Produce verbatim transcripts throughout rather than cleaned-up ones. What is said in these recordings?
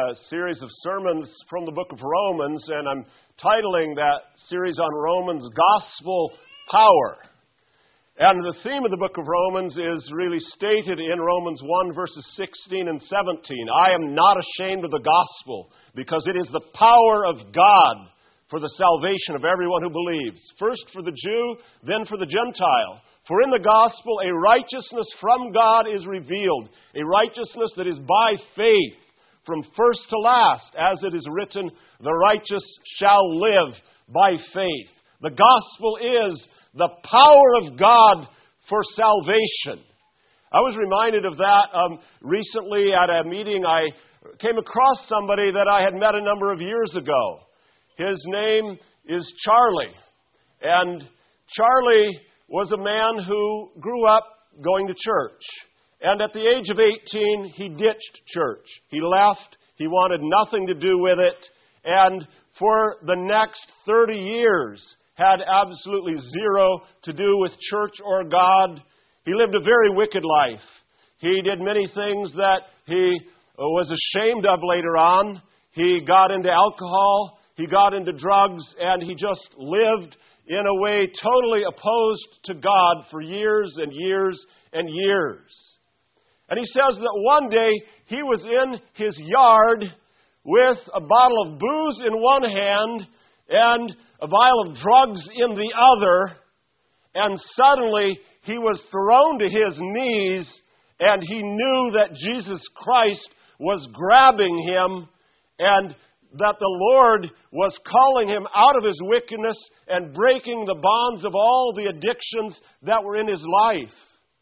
a series of sermons from the book of Romans, and I'm titling that series on Romans, Gospel Power. And the theme of the book of Romans is really stated in Romans one, verses sixteen and seventeen. I am not ashamed of the gospel, because it is the power of God for the salvation of everyone who believes. First for the Jew, then for the Gentile. For in the gospel a righteousness from God is revealed, a righteousness that is by faith, from first to last, as it is written, the righteous shall live by faith. The gospel is the power of God for salvation. I was reminded of that um, recently at a meeting. I came across somebody that I had met a number of years ago. His name is Charlie. And Charlie was a man who grew up going to church. And at the age of eighteen, he ditched church. He left. He wanted nothing to do with it. And for the next thirty years, had absolutely zero to do with church or God. He lived a very wicked life. He did many things that he was ashamed of later on. He got into alcohol. He got into drugs. And he just lived in a way totally opposed to God for years and years and years. And he says that one day he was in his yard with a bottle of booze in one hand and a vial of drugs in the other, and suddenly he was thrown to his knees, and he knew that Jesus Christ was grabbing him, and that the Lord was calling him out of his wickedness and breaking the bonds of all the addictions that were in his life.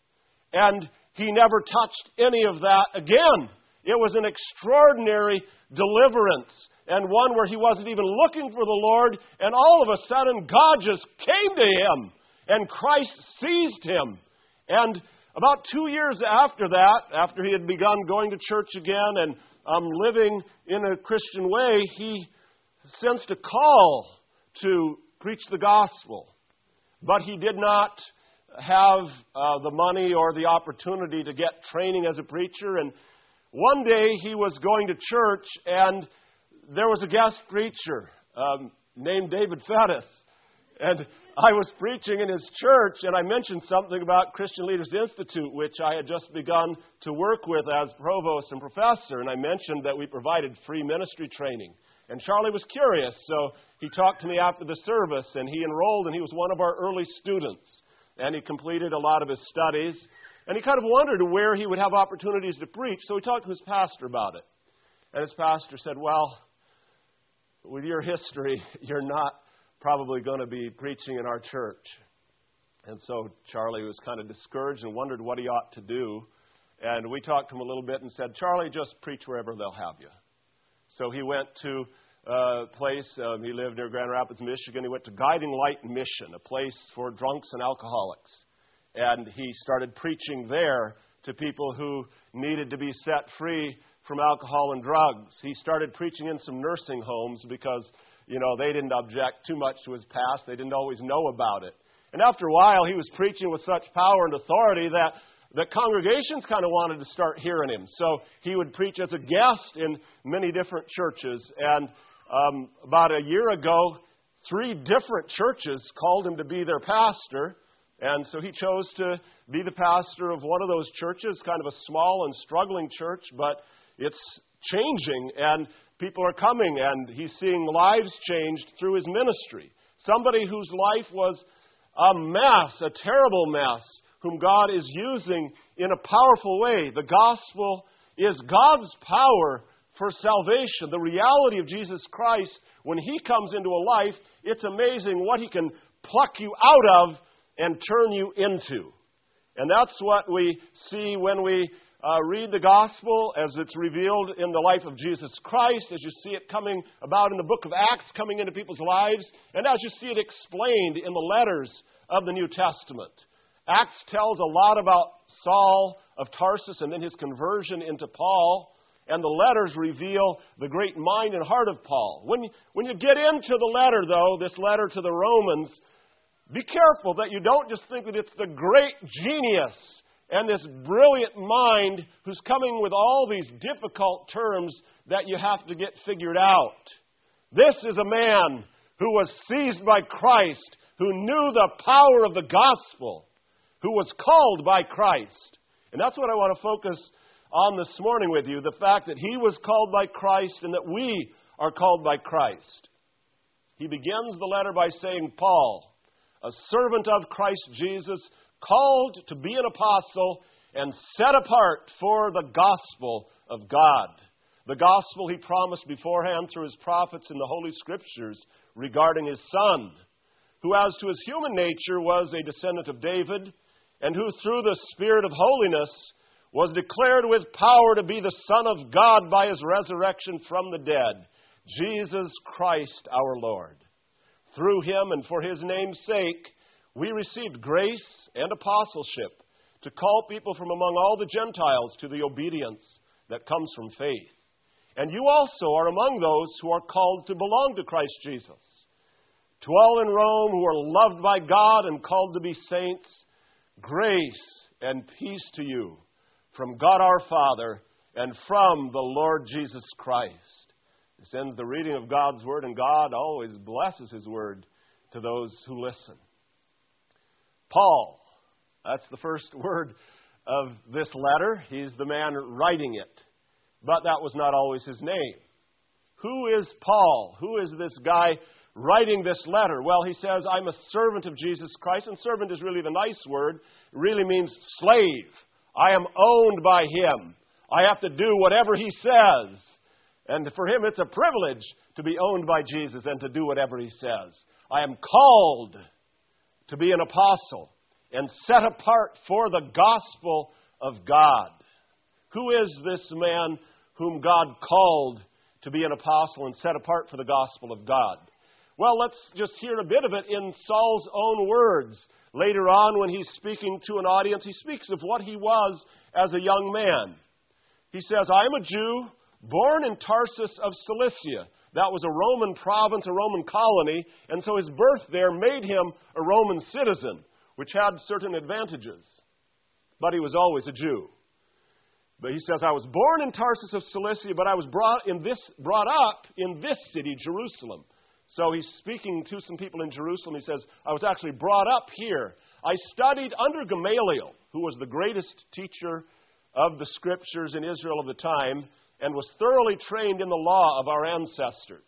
And he never touched any of that again. It was an extraordinary deliverance, and one where he wasn't even looking for the Lord, and all of a sudden God just came to him, and Christ seized him. And about two years after that, after he had begun going to church again and um, living in a Christian way, he sensed a call to preach the gospel. But he did not have uh, the money or the opportunity to get training as a preacher. And one day he was going to church, and there was a guest preacher um, named David Fettis. And I was preaching in his church, and I mentioned something about Christian Leaders Institute, which I had just begun to work with as provost and professor. And I mentioned that we provided free ministry training. And Charlie was curious, so he talked to me after the service, and he enrolled, and he was one of our early students. And he completed a lot of his studies. And he kind of wondered where he would have opportunities to preach, so he talked to his pastor about it. And his pastor said, well, with your history, you're not probably going to be preaching in our church. And so Charlie was kind of discouraged and wondered what he ought to do. And we talked to him a little bit and said, Charlie, just preach wherever they'll have you. So he went to a place, um, he lived near Grand Rapids, Michigan. He went to Guiding Light Mission, a place for drunks and alcoholics. And he started preaching there to people who needed to be set free from alcohol and drugs. He started preaching in some nursing homes because, you know, they didn't object too much to his past. They didn't always know about it. And after a while, he was preaching with such power and authority that, that congregations kind of wanted to start hearing him. So he would preach as a guest in many different churches. And um, about a year ago, three different churches called him to be their pastor. And so he chose to be the pastor of one of those churches, kind of a small and struggling church, but it's changing, and people are coming, and he's seeing lives changed through his ministry. Somebody whose life was a mess, a terrible mess, whom God is using in a powerful way. The gospel is God's power for salvation. The reality of Jesus Christ, when he comes into a life, it's amazing what he can pluck you out of and turn you into. And that's what we see when we uh, read the gospel as it's revealed in the life of Jesus Christ, as you see it coming about in the book of Acts, coming into people's lives, and as you see it explained in the letters of the New Testament. Acts tells a lot about Saul of Tarsus and then his conversion into Paul, and the letters reveal the great mind and heart of Paul. When you, when you get into the letter, though, this letter to the Romans, be careful that you don't just think that it's the great genius and this brilliant mind who's coming with all these difficult terms that you have to get figured out. This is a man who was seized by Christ, who knew the power of the gospel, who was called by Christ. And that's what I want to focus on this morning with you, the fact that he was called by Christ and that we are called by Christ. He begins the letter by saying, Paul, a servant of Christ Jesus, called to be an apostle and set apart for the gospel of God. The gospel he promised beforehand through his prophets in the Holy Scriptures regarding his Son, who as to his human nature was a descendant of David, and who through the Spirit of holiness was declared with power to be the Son of God by his resurrection from the dead, Jesus Christ our Lord. Through him and for his name's sake, we received grace and apostleship to call people from among all the Gentiles to the obedience that comes from faith. And you also are among those who are called to belong to Christ Jesus. To all in Rome who are loved by God and called to be saints, grace and peace to you from God our Father and from the Lord Jesus Christ. This ends the reading of God's Word, and God always blesses His Word to those who listen. Paul, that's the first word of this letter. He's the man writing it. But that was not always his name. Who is Paul? Who is this guy writing this letter? Well, he says, I'm a servant of Jesus Christ. And servant is really the nice word. It really means slave. I am owned by him. I have to do whatever he says. And for him, it's a privilege to be owned by Jesus and to do whatever he says. I am called to be an apostle and set apart for the gospel of God. Who is this man whom God called to be an apostle and set apart for the gospel of God? Well, let's just hear a bit of it in Saul's own words. Later on, when he's speaking to an audience, he speaks of what he was as a young man. He says, I am a Jew born in Tarsus of Cilicia. That was a Roman province, a Roman colony, and so his birth there made him a Roman citizen, which had certain advantages. But he was always a Jew. But he says, I was born in Tarsus of Cilicia, but I was brought in this brought up in this city, Jerusalem. So he's speaking to some people in Jerusalem. He says, I was actually brought up here. I studied under Gamaliel, who was the greatest teacher of the Scriptures in Israel of the time, and was thoroughly trained in the law of our ancestors.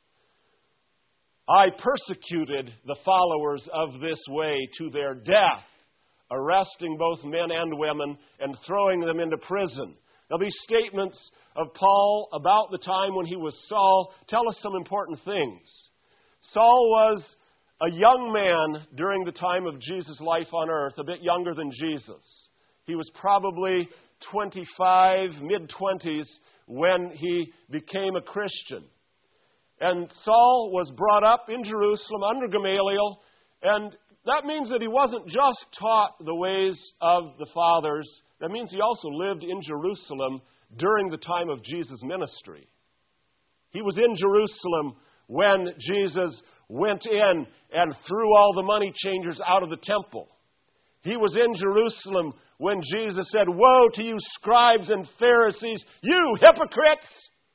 I persecuted the followers of this way to their death, arresting both men and women and throwing them into prison. Now, these statements of Paul about the time when he was Saul tell us some important things. Saul was a young man during the time of Jesus' life on earth, a bit younger than Jesus. He was probably twenty-five, mid-twenties, when he became a Christian. And Saul was brought up in Jerusalem under Gamaliel, and that means that he wasn't just taught the ways of the fathers. That means he also lived in Jerusalem during the time of Jesus' ministry. He was in Jerusalem when Jesus went in and threw all the money changers out of the temple. He was in Jerusalem when Jesus said, Woe to you scribes and Pharisees, you hypocrites!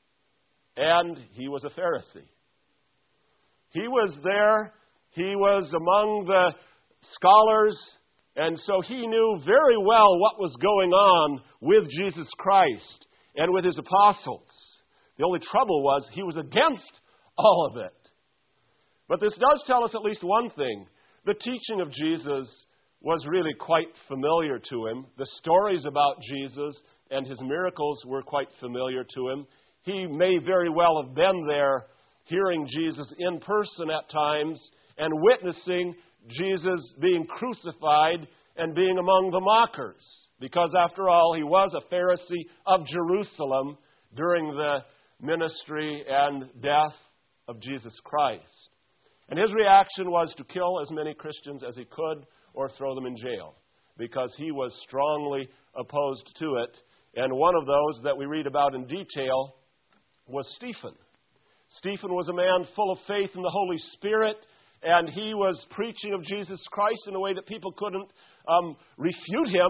And he was a Pharisee. He was there. He was among the scholars, and so he knew very well what was going on with Jesus Christ and with his apostles. The only trouble was he was against all of it. But this does tell us at least one thing. The teaching of Jesus was really quite familiar to him. The stories about Jesus and his miracles were quite familiar to him. He may very well have been there hearing Jesus in person at times and witnessing Jesus being crucified and being among the mockers. Because after all, he was a Pharisee of Jerusalem during the ministry and death of Jesus Christ. And his reaction was to kill as many Christians as he could or throw them in jail, because he was strongly opposed to it. And one of those that we read about in detail was Stephen. Stephen was a man full of faith in the Holy Spirit, and he was preaching of Jesus Christ in a way that people couldn't um, refute him.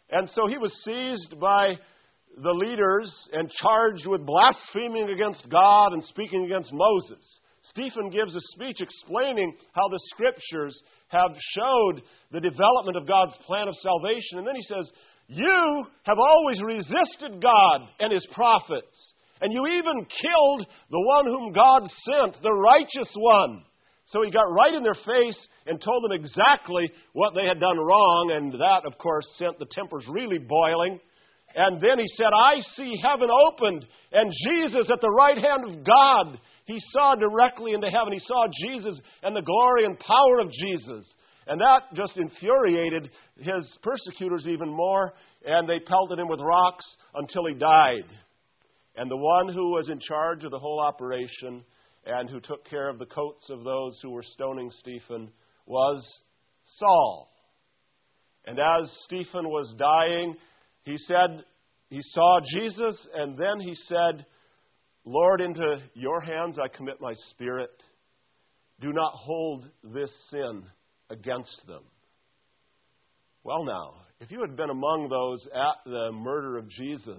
And so he was seized by the leaders and charged with blaspheming against God and speaking against Moses. Stephen gives a speech explaining how the Scriptures have showed the development of God's plan of salvation. And then he says, you have always resisted God and His prophets, and you even killed the one whom God sent, the righteous one. So he got right in their face and told them exactly what they had done wrong, and that, of course, sent the tempers really boiling. And then he said, I see heaven opened, and Jesus at the right hand of God. He saw directly into heaven. He saw Jesus and the glory and power of Jesus. And that just infuriated his persecutors even more, and they pelted him with rocks until he died. And the one who was in charge of the whole operation and who took care of the coats of those who were stoning Stephen was Saul. And as Stephen was dying, he said, he saw Jesus, and then he said, Lord, into your hands I commit my spirit. Do not hold this sin against them. Well now, if you had been among those at the murder of Jesus,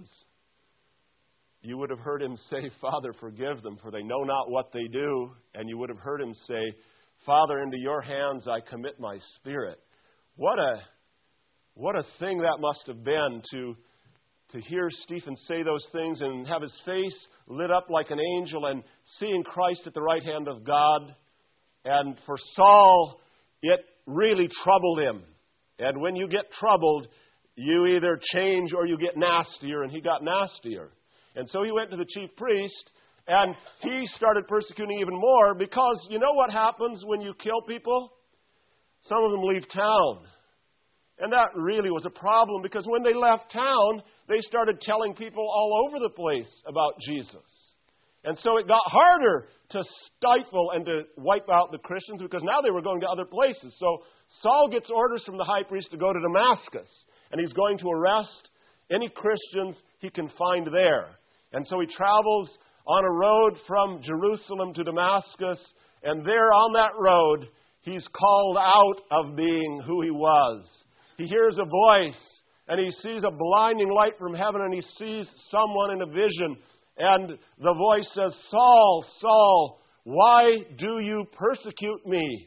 you would have heard him say, Father, forgive them, for they know not what they do. And you would have heard him say, Father, into your hands I commit my spirit. What a what a thing that must have been to, to hear Stephen say those things and have his face lit up like an angel and seeing Christ at the right hand of God. And for Saul, it really troubled him. And when you get troubled, you either change or you get nastier, and he got nastier. And so he went to the chief priest, and he started persecuting even more, because you know what happens when you kill people? Some of them leave town. And that really was a problem, because when they left town, they started telling people all over the place about Jesus. And so it got harder to stifle and to wipe out the Christians, because now they were going to other places. So Saul gets orders from the high priest to go to Damascus, and he's going to arrest any Christians he can find there. And so he travels on a road from Jerusalem to Damascus, and there on that road, he's called out of being who he was. He hears a voice, and he sees a blinding light from heaven, and he sees someone in a vision. And the voice says, Saul, Saul, why do you persecute me?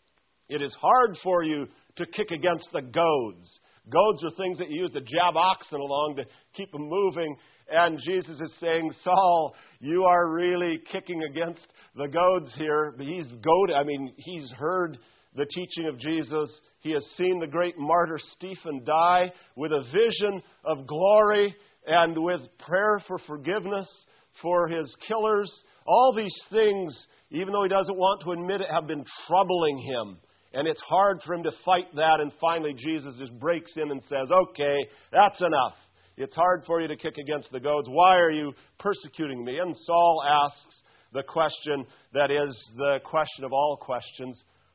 It is hard for you to kick against the goads. Goads are things that you use to jab oxen along to keep them moving. And Jesus is saying, Saul, you are really kicking against the goads here. He's goaded. I mean, he's heard the teaching of Jesus. He has seen the great martyr Stephen die with a vision of glory and with prayer for forgiveness for his killers. All these things, even though he doesn't want to admit it, have been troubling him. And it's hard for him to fight that. And finally, Jesus just breaks in and says, okay, that's enough. It's hard for you to kick against the goads. Why are you persecuting me? And Saul asks the question that is the question of all questions.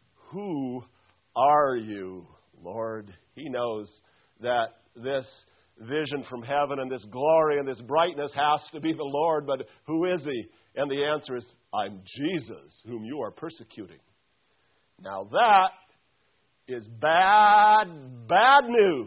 Who are you, Lord? He knows that this vision from heaven and this glory and this brightness has to be the Lord, but who is He? And the answer is, I'm Jesus, whom you are persecuting. Now that is bad, bad news.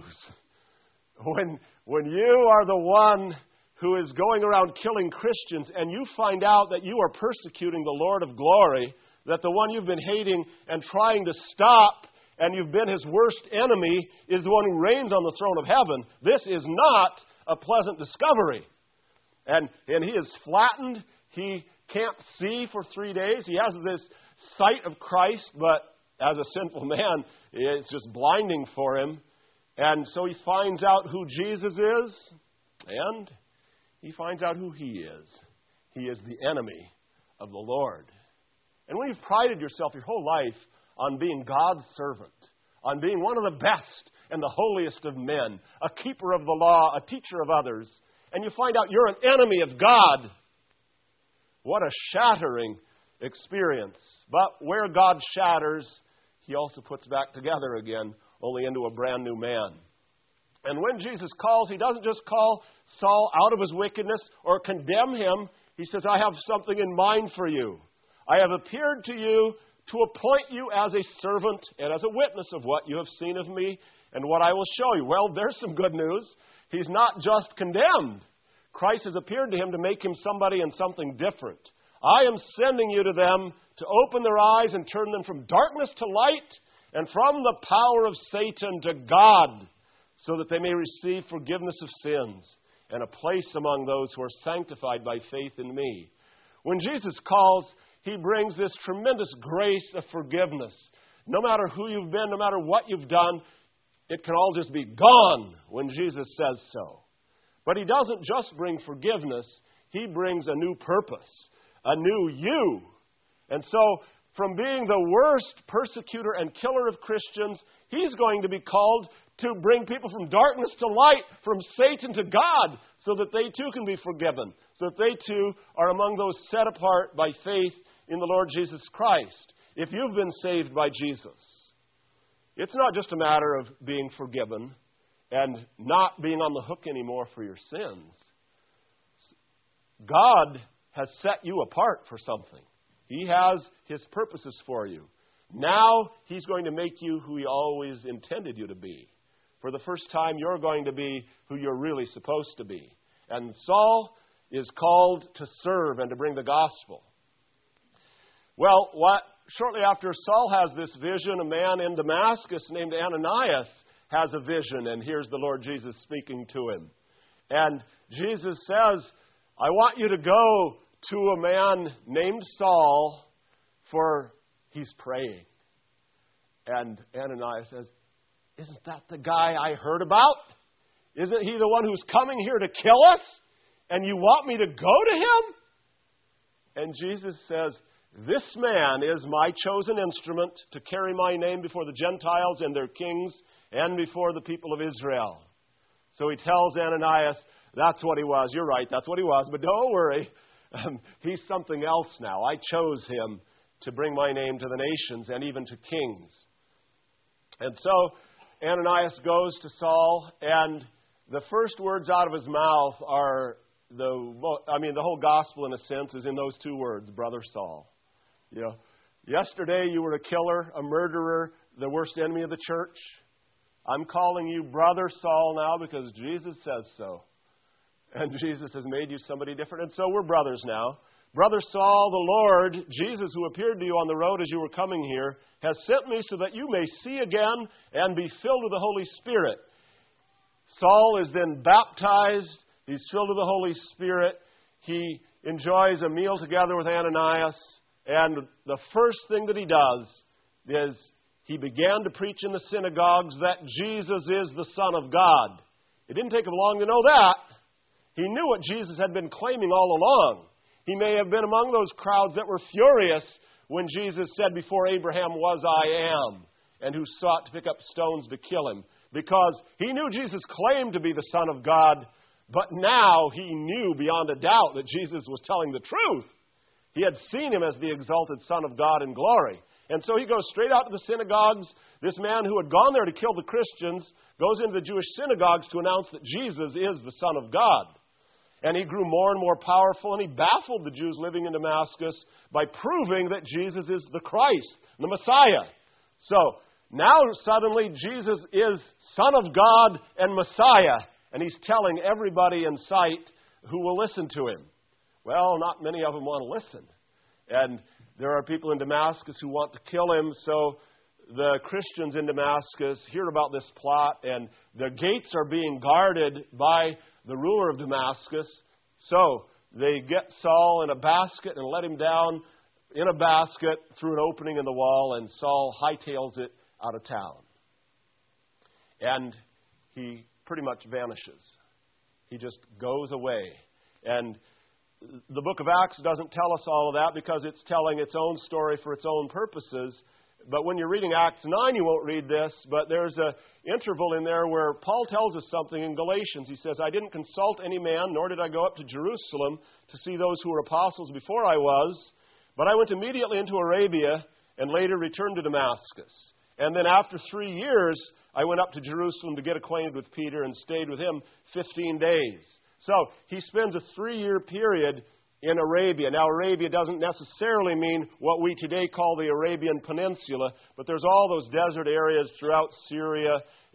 When, when you are the one who is going around killing Christians and you find out that you are persecuting the Lord of glory, that the one you've been hating and trying to stop, and you've been his worst enemy, is the one who reigns on the throne of heaven, this is not a pleasant discovery. And, and he is flattened. He can't see for three days. He has this sight of Christ, but as a sinful man, it's just blinding for him. And so he finds out who Jesus is, and he finds out who he is. He is the enemy of the Lord. And when you've prided yourself your whole life on being God's servant, on being one of the best and the holiest of men, a keeper of the law, a teacher of others, and you find out you're an enemy of God, what a shattering experience. But where God shatters, He also puts back together again, only into a brand new man. And when Jesus calls, He doesn't just call Saul out of his wickedness or condemn him. He says, I have something in mind for you. I have appeared to you to appoint you as a servant and as a witness of what you have seen of me. and what I will show you. Well, there's some good news. He's not just condemned. Christ has appeared to him to make him somebody and something different. I am sending you to them to open their eyes and turn them from darkness to light and from the power of Satan to God, so that they may receive forgiveness of sins and a place among those who are sanctified by faith in me. When Jesus calls, he brings this tremendous grace of forgiveness. No matter who you've been, no matter what you've done, it can all just be gone when Jesus says so. But he doesn't just bring forgiveness, he brings a new purpose, a new you. And so, from being the worst persecutor and killer of Christians, he's going to be called to bring people from darkness to light, from Satan to God, so that they too can be forgiven, so that they too are among those set apart by faith in the Lord Jesus Christ. If you've been saved by Jesus, it's not just a matter of being forgiven and not being on the hook anymore for your sins. God has set you apart for something. He has his purposes for you. Now he's going to make you who he always intended you to be. For the first time, you're going to be who you're really supposed to be. And Saul is called to serve and to bring the gospel. Well, what, shortly after Saul has this vision, a man in Damascus named Ananias has a vision, and here's the Lord Jesus speaking to him. And Jesus says, I want you to go to a man named Saul, for he's praying. And Ananias says, isn't that the guy I heard about? Isn't he the one who's coming here to kill us? And you want me to go to him? And Jesus says, this man is my chosen instrument to carry my name before the Gentiles and their kings and before the people of Israel. So he tells Ananias, that's what he was. You're right, that's what he was. But don't worry, um, he's something else now. I chose him to bring my name to the nations and even to kings. And so Ananias goes to Saul, and the first words out of his mouth are, the I mean, the whole gospel in a sense is in those two words, Brother Saul. You know, yesterday you were a killer, a murderer, the worst enemy of the church. I'm calling you Brother Saul now because Jesus says so. And Jesus has made you somebody different, and so we're brothers now. Brother Saul, the Lord, Jesus, who appeared to you on the road as you were coming here, has sent me so that you may see again and be filled with the Holy Spirit. Saul is then baptized. He's filled with the Holy Spirit. He enjoys a meal together with Ananias. And the first thing that he does is he began to preach in the synagogues that Jesus is the Son of God. It didn't take him long to know that. He knew what Jesus had been claiming all along. He may have been among those crowds that were furious when Jesus said, before Abraham was, I am, and who sought to pick up stones to kill him. Because he knew Jesus claimed to be the Son of God, but now he knew beyond a doubt that Jesus was telling the truth. He had seen him as the exalted Son of God in glory. And so he goes straight out to the synagogues. This man who had gone there to kill the Christians goes into the Jewish synagogues to announce that Jesus is the Son of God. And he grew more and more powerful, and he baffled the Jews living in Damascus by proving that Jesus is the Christ, the Messiah. So now suddenly Jesus is Son of God and Messiah, and he's telling everybody in sight who will listen to him. Well, not many of them want to listen. And there are people in Damascus who want to kill him, so the Christians in Damascus hear about this plot, and the gates are being guarded by the ruler of Damascus. So they get Saul in a basket and let him down in a basket through an opening in the wall, and Saul hightails it out of town. And he pretty much vanishes. He just goes away. And the book of Acts doesn't tell us all of that because it's telling its own story for its own purposes. But when you're reading Acts nine, you won't read this, but there's an interval in there where Paul tells us something in Galatians. He says, I didn't consult any man, nor did I go up to Jerusalem to see those who were apostles before I was, but I went immediately into Arabia and later returned to Damascus. And then after three years, I went up to Jerusalem to get acquainted with Peter and stayed with him fifteen days. So he spends a three-year period in Arabia. Now, Arabia doesn't necessarily mean what we today call the Arabian Peninsula, but there's all those desert areas throughout Syria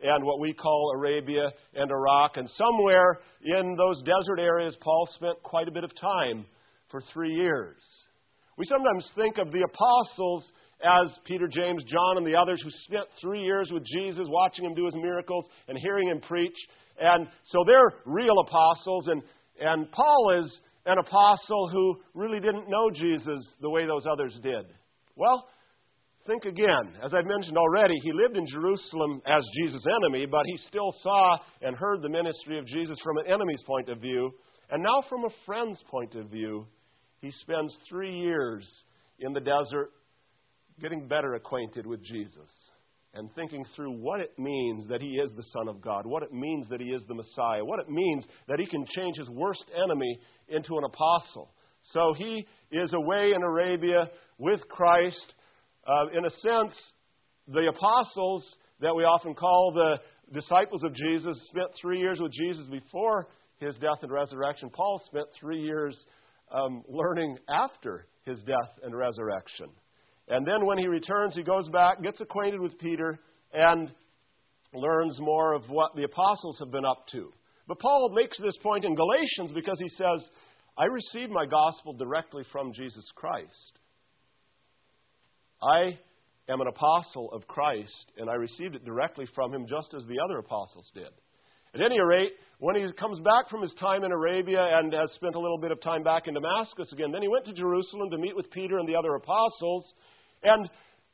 and what we call Arabia and Iraq. And somewhere in those desert areas, Paul spent quite a bit of time for three years. We sometimes think of the apostles as Peter, James, John, and the others who spent three years with Jesus, watching him do his miracles and hearing him preach. And so they're real apostles. And, and Paul is an apostle who really didn't know Jesus the way those others did. Well, think again. As I've mentioned already, he lived in Jerusalem as Jesus' enemy, but he still saw and heard the ministry of Jesus from an enemy's point of view. And now from a friend's point of view, he spends three years in the desert getting better acquainted with Jesus and thinking through what it means that he is the Son of God, what it means that he is the Messiah, what it means that he can change his worst enemy into an apostle. So he is away in Arabia with Christ. Uh, in a sense, the apostles that we often call the disciples of Jesus spent three years with Jesus before his death and resurrection. Paul spent three years um, learning after his death and resurrection. And then when he returns, he goes back, gets acquainted with Peter, and learns more of what the apostles have been up to. But Paul makes this point in Galatians because he says, I received my gospel directly from Jesus Christ. I am an apostle of Christ, and I received it directly from him just as the other apostles did. At any rate, when he comes back from his time in Arabia and has spent a little bit of time back in Damascus again, then he went to Jerusalem to meet with Peter and the other apostles. And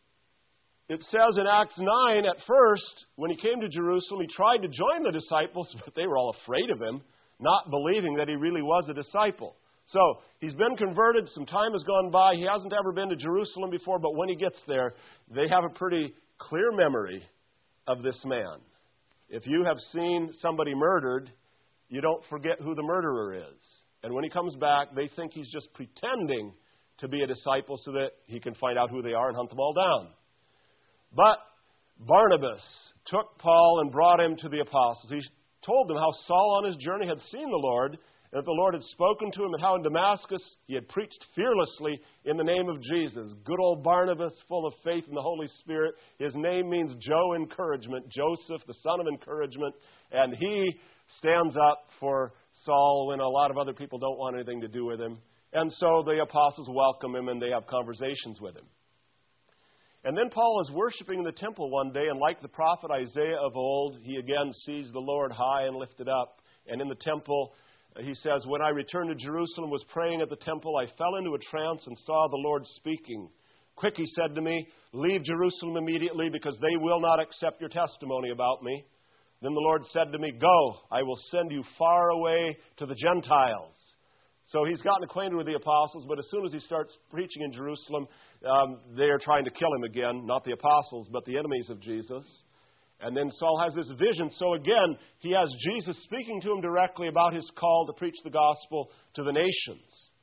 it says in Acts nine, at first, when he came to Jerusalem, he tried to join the disciples, but they were all afraid of him, not believing that he really was a disciple. So he's been converted. Some time has gone by. He hasn't ever been to Jerusalem before, but when he gets there, they have a pretty clear memory of this man. If you have seen somebody murdered, you don't forget who the murderer is. And when he comes back, they think he's just pretending to be a disciple so that he can find out who they are and hunt them all down. But Barnabas took Paul and brought him to the apostles. He told them how Saul on his journey had seen the Lord, and that the Lord had spoken to him, and how in Damascus he had preached fearlessly in the name of Jesus. Good old Barnabas, full of faith in the Holy Spirit. His name means Joe encouragement, Joseph, the son of encouragement. And he stands up for Saul when a lot of other people don't want anything to do with him. And so the apostles welcome him and they have conversations with him. And then Paul is worshiping in the temple one day, and like the prophet Isaiah of old, he again sees the Lord high and lifted up. And in the temple, he says, when I returned to Jerusalem, was praying at the temple, I fell into a trance and saw the Lord speaking. Quick, he said to me, leave Jerusalem immediately, because they will not accept your testimony about me. Then the Lord said to me, go, I will send you far away to the Gentiles. So he's gotten acquainted with the apostles, but as soon as he starts preaching in Jerusalem, um, they are trying to kill him again, not the apostles, but the enemies of Jesus. And then Saul has this vision. So again, he has Jesus speaking to him directly about his call to preach the gospel to the nations.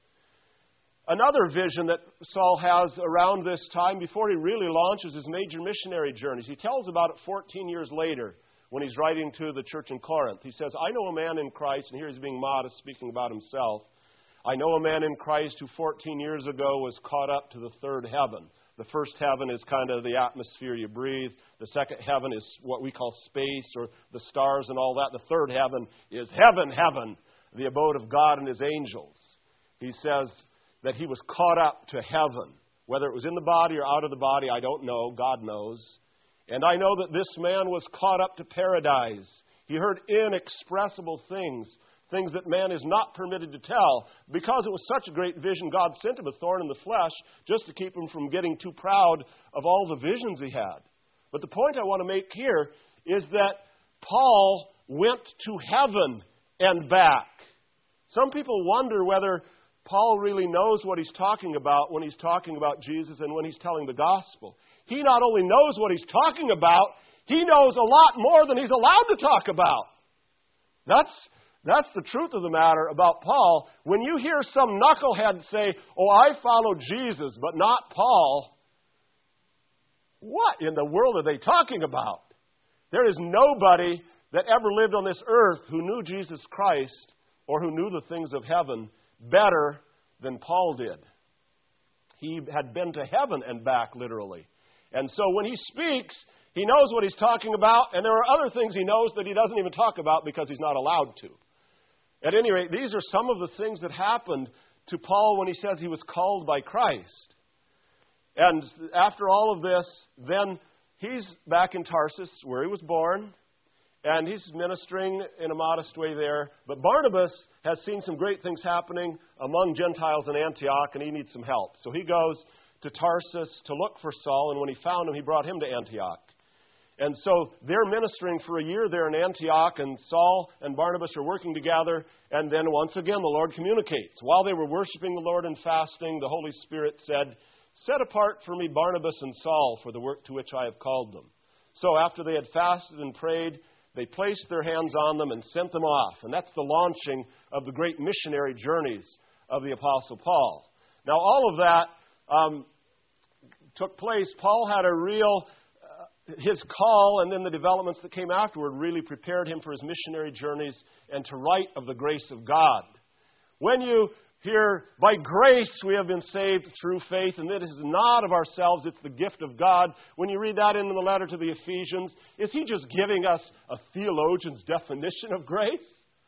Another vision that Saul has around this time, before he really launches his major missionary journeys, he tells about it fourteen years later when he's writing to the church in Corinth. He says, I know a man in Christ, and here he's being modest, speaking about himself. I know a man in Christ who fourteen years ago was caught up to the third heaven. The first heaven is kind of the atmosphere you breathe. The second heaven is what we call space, or the stars and all that. The third heaven is heaven, heaven, the abode of God and his angels. He says that he was caught up to heaven. Whether it was in the body or out of the body, I don't know. God knows. And I know that this man was caught up to paradise. He heard inexpressible things. Things that man is not permitted to tell. Because it was such a great vision, God sent him a thorn in the flesh just to keep him from getting too proud of all the visions he had. But the point I want to make here is that Paul went to heaven and back. Some people wonder whether Paul really knows what he's talking about when he's talking about Jesus and when he's telling the gospel. He not only knows what he's talking about, he knows a lot more than he's allowed to talk about. That's That's the truth of the matter about Paul. When you hear some knucklehead say, oh, I follow Jesus, but not Paul, what in the world are they talking about? There is nobody that ever lived on this earth who knew Jesus Christ or who knew the things of heaven better than Paul did. He had been to heaven and back, literally. And so when he speaks, He knows what he's talking about, and there are other things he knows that he doesn't even talk about because he's not allowed to. At any rate, these are some of the things that happened to Paul when he says he was called by Christ. And after all of this, then he's back in Tarsus, where he was born, and he's ministering in a modest way there. But Barnabas has seen some great things happening among Gentiles in Antioch, and he needs some help. So he goes to Tarsus to look for Saul, and when he found him, he brought him to Antioch. And so they're ministering for a year there in Antioch, and Saul and Barnabas are working together, and then once again the Lord communicates. While they were worshiping the Lord and fasting, the Holy Spirit said, "Set apart for me Barnabas and Saul for the work to which I have called them." So after they had fasted and prayed, they placed their hands on them and sent them off. And that's the launching of the great missionary journeys of the Apostle Paul. Now all of that um, took place. Paul had a real... His call and then the developments that came afterward really prepared him for his missionary journeys and to write of the grace of God. When you hear, by grace we have been saved through faith, and it is not of ourselves, it's the gift of God. When you read that in the letter to the Ephesians, is he just giving us a theologian's definition of grace?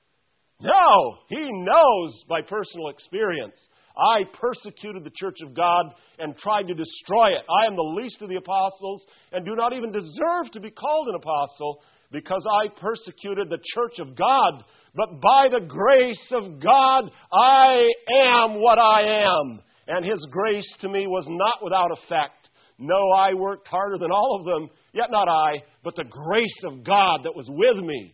No, he knows by personal experience. I persecuted the church of God and tried to destroy it. I am the least of the apostles and do not even deserve to be called an apostle because I persecuted the church of God. But by the grace of God, I am what I am. And His grace to me was not without effect. No, I worked harder than all of them, yet not I, but the grace of God that was with me.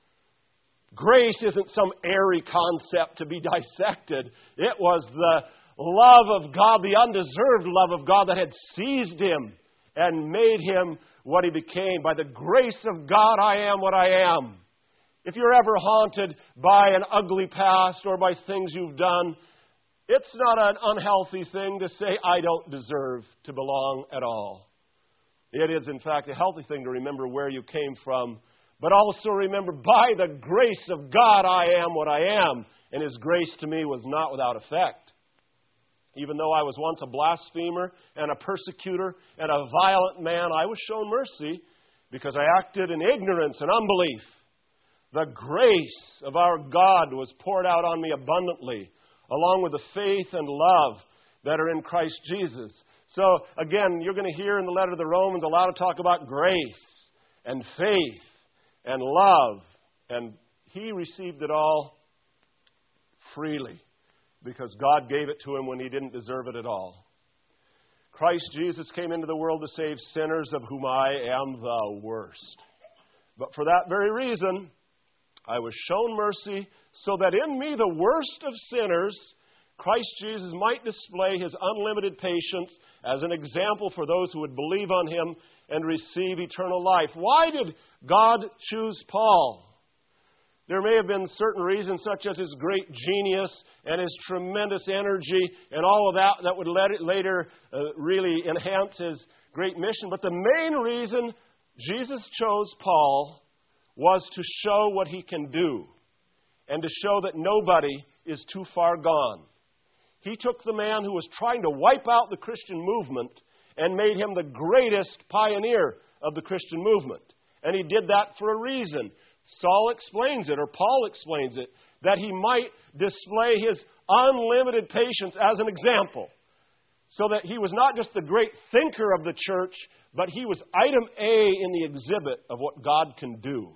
Grace isn't some airy concept to be dissected. It was the love of God, the undeserved love of God that had seized him and made him what he became. By the grace of God, I am what I am. If you're ever haunted by an ugly past or by things you've done, it's not an unhealthy thing to say, I don't deserve to belong at all. It is, in fact, a healthy thing to remember where you came from, but also remember, by the grace of God, I am what I am. And His grace to me was not without effect. Even though I was once a blasphemer and a persecutor and a violent man, I was shown mercy because I acted in ignorance and unbelief. The grace of our God was poured out on me abundantly, along with the faith and love that are in Christ Jesus. So, again, you're going to hear in the letter to the Romans a lot of talk about grace and faith and love, and he received it all freely because God gave it to him when he didn't deserve it at all. Christ Jesus came into the world to save sinners, of whom I am the worst. But for that very reason, I was shown mercy so that in me, the worst of sinners, Christ Jesus might display His unlimited patience as an example for those who would believe on Him and receive eternal life. Why did God choose Paul? There may have been certain reasons, such as his great genius and his tremendous energy and all of that that would later uh, really enhance his great mission. But the main reason Jesus chose Paul was to show what He can do and to show that nobody is too far gone. He took the man who was trying to wipe out the Christian movement and made him the greatest pioneer of the Christian movement. And He did that for a reason. Saul explains it, or Paul explains it, that he might display his unlimited patience as an example. So that he was not just the great thinker of the church, but he was item A in the exhibit of what God can do.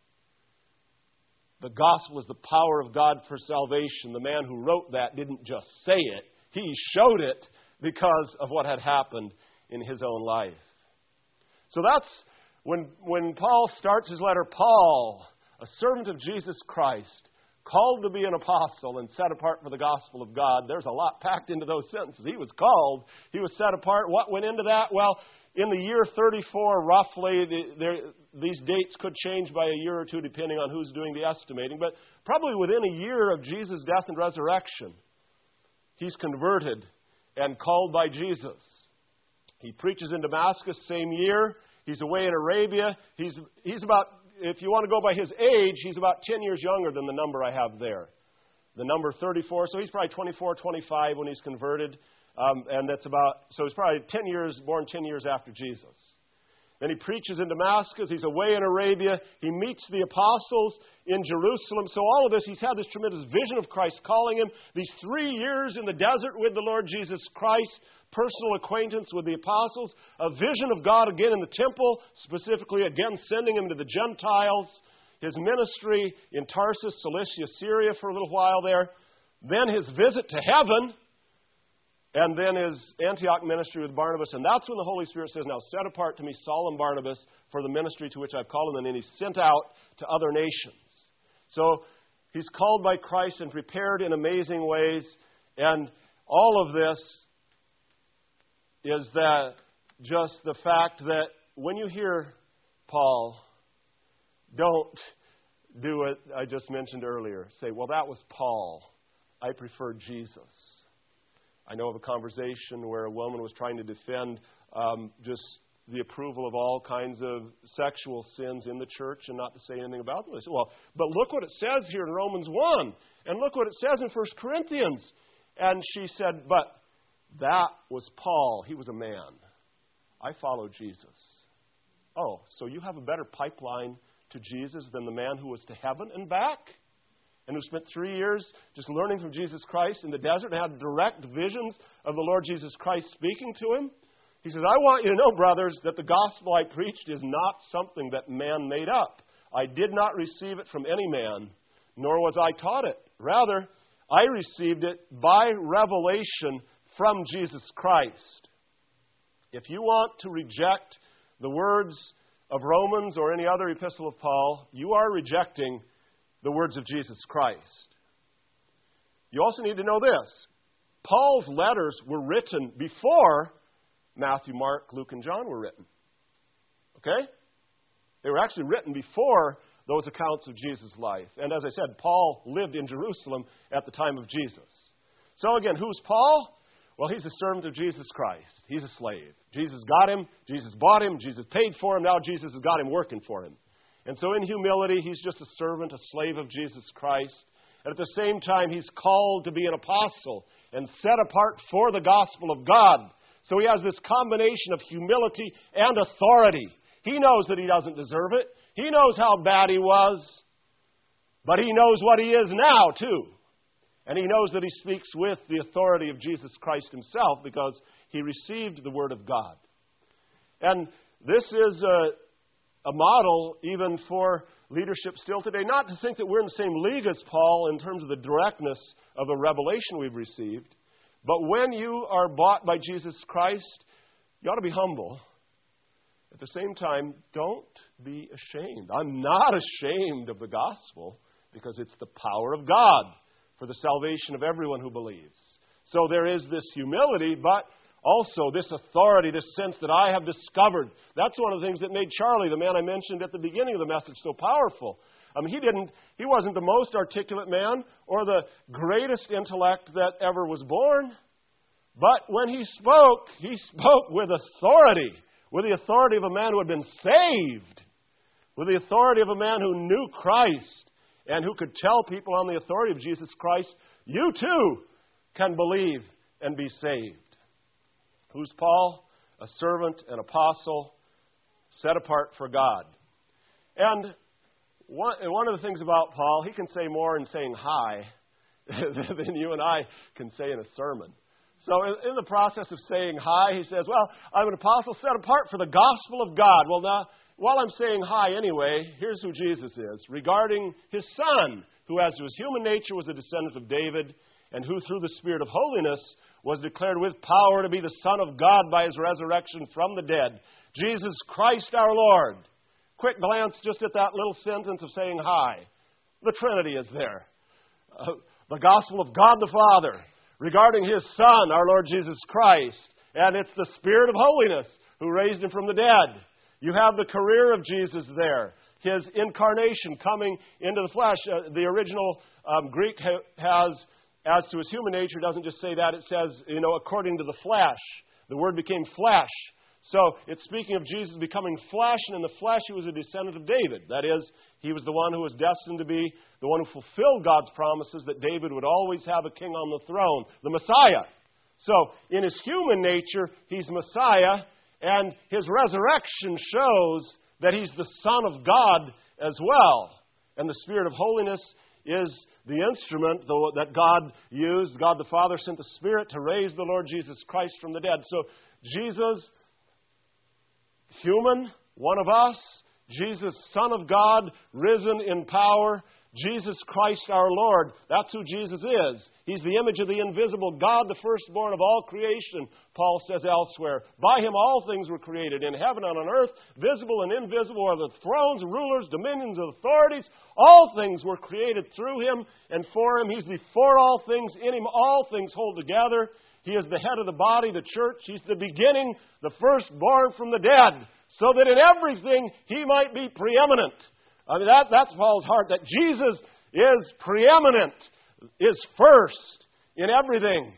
The gospel is the power of God for salvation. The man who wrote that didn't just say it. He showed it because of what had happened in his own life. So that's when, when Paul starts his letter, Paul, a servant of Jesus Christ, called to be an apostle and set apart for the gospel of God. There's a lot packed into those sentences. He was called. He was set apart. What went into that? Well, in the year thirty-four, roughly, the, there, these dates could change by a year or two depending on who's doing the estimating, but probably within a year of Jesus' death and resurrection, he's converted and called by Jesus. He preaches in Damascus same year. He's away in Arabia. He's, he's about, if you want to go by his age, he's about ten years younger than the number I have there. The number thirty-four, so he's probably twenty-four, twenty-five when he's converted. Um, and that's about, so he's probably ten years, born ten years after Jesus. Then he preaches in Damascus. He's away in Arabia. He meets the apostles in Jerusalem. So all of this, he's had this tremendous vision of Christ calling him. These three years in the desert with the Lord Jesus Christ, personal acquaintance with the apostles, a vision of God again in the temple, specifically again sending him to the Gentiles, his ministry in Tarsus, Cilicia, Syria for a little while there, then his visit to heaven, and then his Antioch ministry with Barnabas. And that's when the Holy Spirit says, now set apart to me Saul and Barnabas for the ministry to which I've called them. And then he's sent out to other nations. So he's called by Christ and prepared in amazing ways. And all of this is that just the fact that when you hear Paul, don't do what I just mentioned earlier. Say, well, that was Paul. I prefer Jesus. I know of a conversation where a woman was trying to defend um, just the approval of all kinds of sexual sins in the church and not to say anything about them. I said, well, but look what it says here in Romans one. And look what it says in First Corinthians. And she said, but that was Paul. He was a man. I follow Jesus. Oh, so you have a better pipeline to Jesus than the man who was to heaven and back? And who spent three years just learning from Jesus Christ in the desert and had direct visions of the Lord Jesus Christ speaking to him? He says, I want you to know, brothers, that the gospel I preached is not something that man made up. I did not receive it from any man, nor was I taught it. Rather, I received it by revelation from Jesus Christ. If you want to reject the words of Romans or any other epistle of Paul, you are rejecting the words of Jesus Christ. You also need to know this. Paul's letters were written before Matthew, Mark, Luke, and John were written. Okay? They were actually written before those accounts of Jesus' life. And as I said, Paul lived in Jerusalem at the time of Jesus. So again, who's Paul? Well, he's a servant of Jesus Christ. He's a slave. Jesus got him. Jesus bought him. Jesus paid for him. Now Jesus has got him working for him. And so in humility, he's just a servant, a slave of Jesus Christ. And at the same time, he's called to be an apostle and set apart for the gospel of God. So he has this combination of humility and authority. He knows that he doesn't deserve it. He knows how bad he was. But he knows what he is now, too. And he knows that he speaks with the authority of Jesus Christ himself because he received the Word of God. And this is a... a model even for leadership still today. Not to think that we're in the same league as Paul in terms of the directness of the revelation we've received. But when you are bought by Jesus Christ, you ought to be humble. At the same time, don't be ashamed. I'm not ashamed of the gospel because it's the power of God for the salvation of everyone who believes. So there is this humility, but also this authority, this sense that I have discovered. That's one of the things that made Charlie, the man I mentioned at the beginning of the message, so powerful. I mean, he didn't, he wasn't the most articulate man or the greatest intellect that ever was born. But when he spoke, he spoke with authority, with the authority of a man who had been saved, with the authority of a man who knew Christ and who could tell people on the authority of Jesus Christ, you too can believe and be saved. Who's Paul? A servant, an apostle, set apart for God. And one, and one of the things about Paul, he can say more in saying hi than you and I can say in a sermon. So in, in the process of saying hi, he says, well, I'm an apostle set apart for the gospel of God. Well, now, while I'm saying hi anyway, here's who Jesus is. Regarding his Son, who as to his human nature was a descendant of David, and who through the Spirit of holiness was declared with power to be the Son of God by his resurrection from the dead, Jesus Christ our Lord. Quick glance just at that little sentence of saying hi. The Trinity is there. Uh, the gospel of God the Father regarding his Son, our Lord Jesus Christ. And it's the Spirit of holiness who raised him from the dead. You have the career of Jesus there. His incarnation coming into the flesh. Uh, the original um, Greek ha- has, as to his human nature, doesn't just say that. It says, you know, according to the flesh. The Word became flesh. So it's speaking of Jesus becoming flesh, and in the flesh he was a descendant of David. That is, he was the one who was destined to be the one who fulfilled God's promises that David would always have a king on the throne, the Messiah. So in his human nature, he's Messiah, And His resurrection shows that He's the Son of God as well. And the Spirit of holiness is the instrument that God used. God the Father sent the Spirit to raise the Lord Jesus Christ from the dead. So Jesus, human, one of us, Jesus, Son of God, risen in power, Jesus Christ our Lord. That's who Jesus is. He's the image of the invisible God, the firstborn of all creation, Paul says elsewhere. By Him all things were created, in heaven and on earth, visible and invisible, are the thrones, rulers, dominions, and authorities. All things were created through Him and for Him. He's before all things. In Him all things hold together. He is the head of the body, the church. He's the beginning, the firstborn from the dead, so that in everything He might be preeminent. I mean, that, that's Paul's heart, that Jesus is preeminent, is first in everything.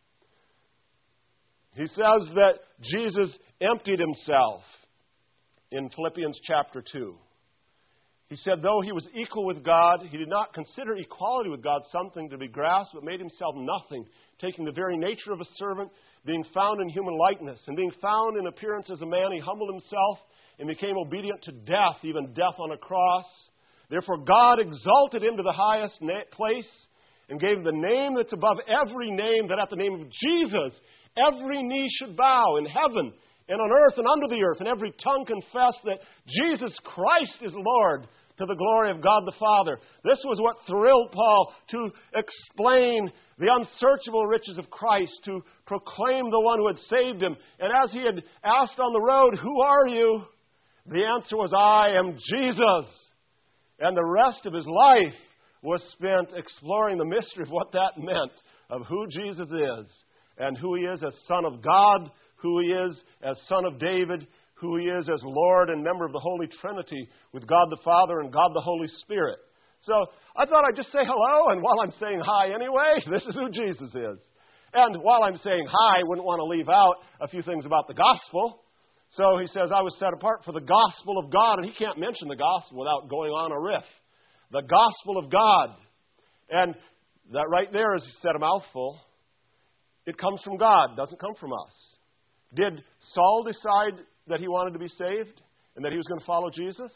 He says that Jesus emptied Himself in Philippians chapter two. He said, though He was equal with God, He did not consider equality with God something to be grasped, but made Himself nothing, taking the very nature of a servant, being found in human likeness, and being found in appearance as a man, He humbled Himself and became obedient to death, even death on a cross. Therefore God exalted Him to the highest place and gave Him the name that's above every name, that at the name of Jesus every knee should bow in heaven and on earth and under the earth, and every tongue confess that Jesus Christ is Lord, to the glory of God the Father. This was what thrilled Paul, to explain the unsearchable riches of Christ, to proclaim the one who had saved him. And as he had asked on the road, "Who are you?" the answer was, "I am Jesus." And the rest of his life was spent exploring the mystery of what that meant, of who Jesus is, and who He is as Son of God, who He is as Son of David, who He is as Lord and member of the Holy Trinity with God the Father and God the Holy Spirit. So I thought I'd just say hello, and while I'm saying hi anyway, this is who Jesus is. And while I'm saying hi, I wouldn't want to leave out a few things about the gospel. So he says, I was set apart for the gospel of God. And he can't mention the gospel without going on a riff. The gospel of God. And that right there is, he said, a mouthful. It comes from God, doesn't come from us. Did Saul decide that he wanted to be saved and that he was going to follow Jesus?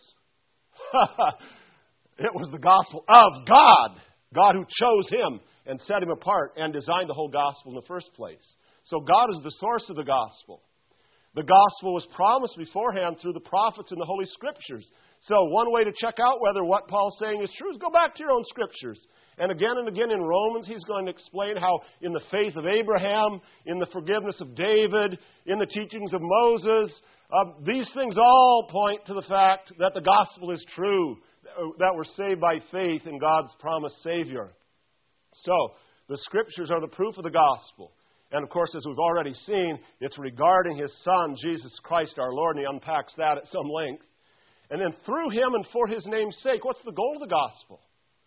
It was the gospel of God. God who chose him and set him apart and designed the whole gospel in the first place. So God is the source of the gospel. The gospel was promised beforehand through the prophets in the Holy Scriptures. So one way to check out whether what Paul's saying is true is go back to your own Scriptures. And again and again in Romans, he's going to explain how in the faith of Abraham, in the forgiveness of David, in the teachings of Moses, uh, these things all point to the fact that the gospel is true, that we're saved by faith in God's promised Savior. So the Scriptures are the proof of the gospel. And of course, as we've already seen, it's regarding His Son, Jesus Christ our Lord, and he unpacks that at some length. And then through Him and for His name's sake, what's the goal of the gospel?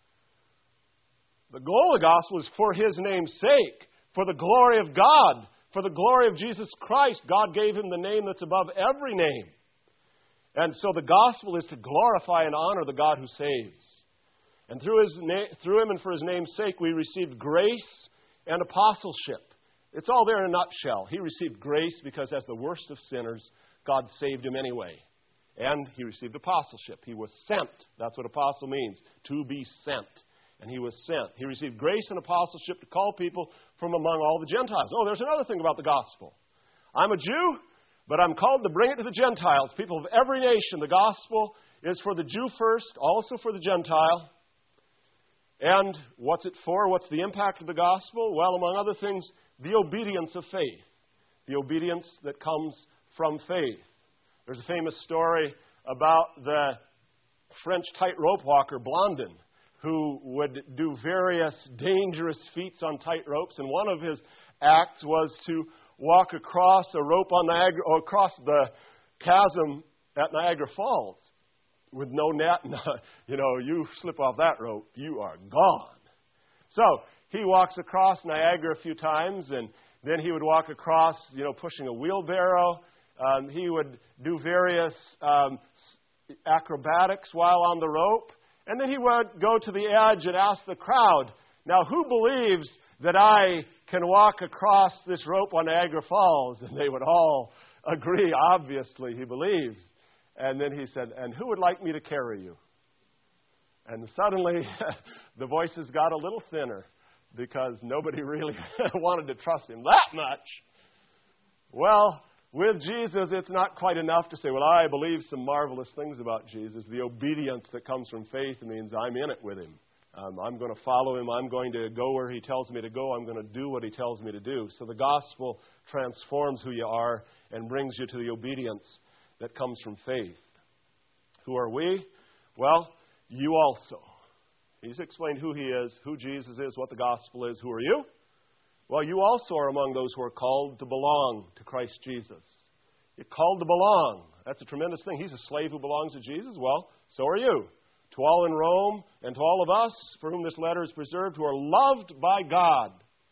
The goal of the gospel is for His name's sake, for the glory of God, for the glory of Jesus Christ. God gave Him the name that's above every name. And so the gospel is to glorify and honor the God who saves. And through, his na- through Him and for His name's sake, we received grace and apostleship. It's all there in a nutshell. He received grace because as the worst of sinners, God saved him anyway. And he received apostleship. He was sent. That's what apostle means, to be sent. And he was sent. He received grace and apostleship to call people from among all the Gentiles. Oh, there's another thing about the gospel. I'm a Jew, but I'm called to bring it to the Gentiles, people of every nation. The gospel is for the Jew first, also for the Gentile. And what's it for? What's the impact of the gospel? Well, among other things, the obedience of faith. The obedience that comes from faith. There's a famous story about the French tightrope walker Blondin, who would do various dangerous feats on tightropes. And one of his acts was to walk across a rope on Niagara, or across the chasm at Niagara Falls with no net. You know, you slip off that rope, you are gone. So he walks across Niagara a few times, and then he would walk across, you know, pushing a wheelbarrow. Um, he would do various um, acrobatics while on the rope. And then he would go to the edge and ask the crowd, now who believes that I can walk across this rope on Niagara Falls? And they would all agree, obviously, he believes. And then he said, and who would like me to carry you? And suddenly, the voices got a little thinner because nobody really wanted to trust him that much. Well, with Jesus, it's not quite enough to say, well, I believe some marvelous things about Jesus. The obedience that comes from faith means I'm in it with him. Um, I'm going to follow him. I'm going to go where he tells me to go. I'm going to do what he tells me to do. So the gospel transforms who you are and brings you to the obedience that comes from faith. Who are we? Well, you also. He's explained who he is, who Jesus is, what the gospel is. Who are you? Well, you also are among those who are called to belong to Christ Jesus. You're called to belong. That's a tremendous thing. He's a slave who belongs to Jesus. Well, so are you. To all in Rome and to all of us for whom this letter is preserved, who are loved by God.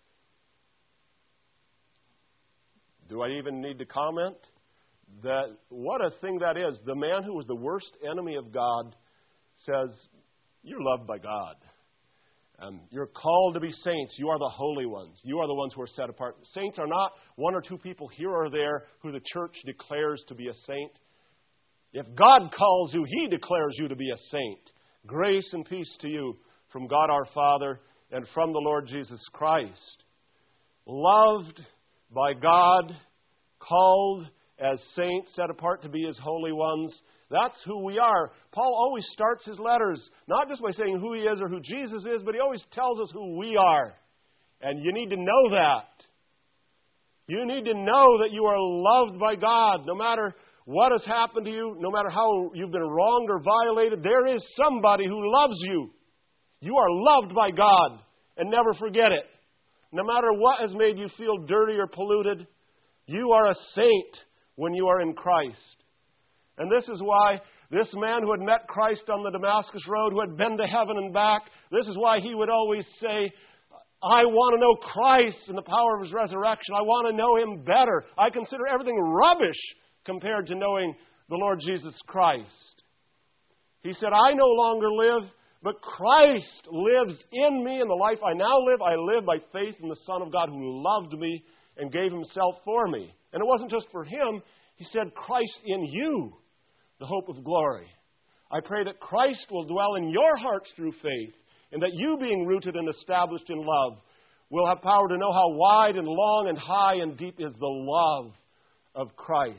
Do I even need to comment? That what a thing that is. The man who was the worst enemy of God says, you're loved by God. Um, you're called to be saints. You are the holy ones. You are the ones who are set apart. Saints are not one or two people here or there who the church declares to be a saint. If God calls you, he declares you to be a saint. Grace and peace to you from God our Father and from the Lord Jesus Christ. Loved by God, called as saints, set apart to be his holy ones. That's who we are. Paul always starts his letters not just by saying who he is or who Jesus is, but he always tells us who we are. And you need to know that. You need to know that you are loved by God. No matter what has happened to you, no matter how you've been wronged or violated, there is somebody who loves you. You are loved by God, and never forget it. No matter what has made you feel dirty or polluted, you are a saint when you are in Christ. And this is why this man who had met Christ on the Damascus Road, who had been to heaven and back, this is why he would always say, I want to know Christ and the power of his resurrection. I want to know him better. I consider everything rubbish compared to knowing the Lord Jesus Christ. He said, I no longer live, but Christ lives in me, and the life I now live, I live by faith in the Son of God who loved me and gave himself for me. And it wasn't just for him. He said, Christ in you, the hope of glory. I pray that Christ will dwell in your hearts through faith, and that you, being rooted and established in love, will have power to know how wide and long and high and deep is the love of Christ.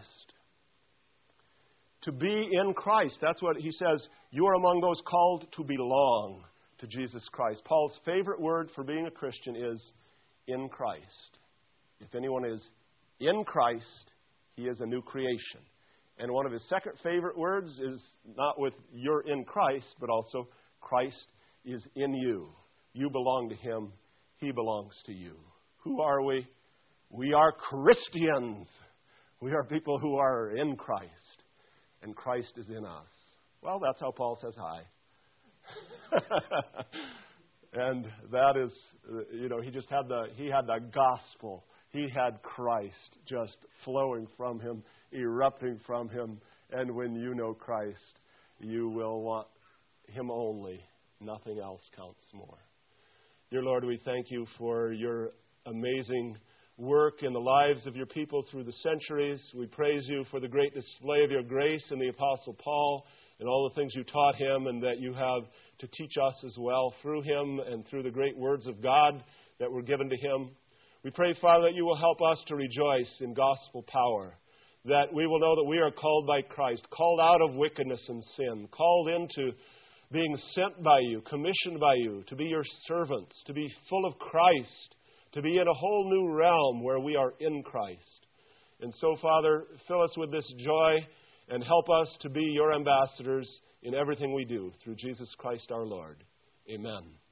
To be in Christ, that's what he says, you are among those called to belong to Jesus Christ. Paul's favorite word for being a Christian is in Christ. If anyone is in Christ, he is a new creation. And one of his second favorite words is not with you're in Christ, but also Christ is in you. You belong to him. He belongs to you. Who are we? We are Christians. We are people who are in Christ. And Christ is in us. Well, that's how Paul says hi. And that is, you know, he just had the, he had the gospel. He had Christ just flowing from him, erupting from him. And when you know Christ, you will want him only. Nothing else counts more. Dear Lord, we thank you for your amazing work in the lives of your people through the centuries. We praise you for the great display of your grace in the Apostle Paul and all the things you taught him and that you have to teach us as well through him and through the great words of God that were given to him. We pray, Father, that you will help us to rejoice in gospel power, that we will know that we are called by Christ, called out of wickedness and sin, called into being sent by you, commissioned by you, to be your servants, to be full of Christ, to be in a whole new realm where we are in Christ. And so, Father, fill us with this joy and help us to be your ambassadors in everything we do through Jesus Christ our Lord. Amen.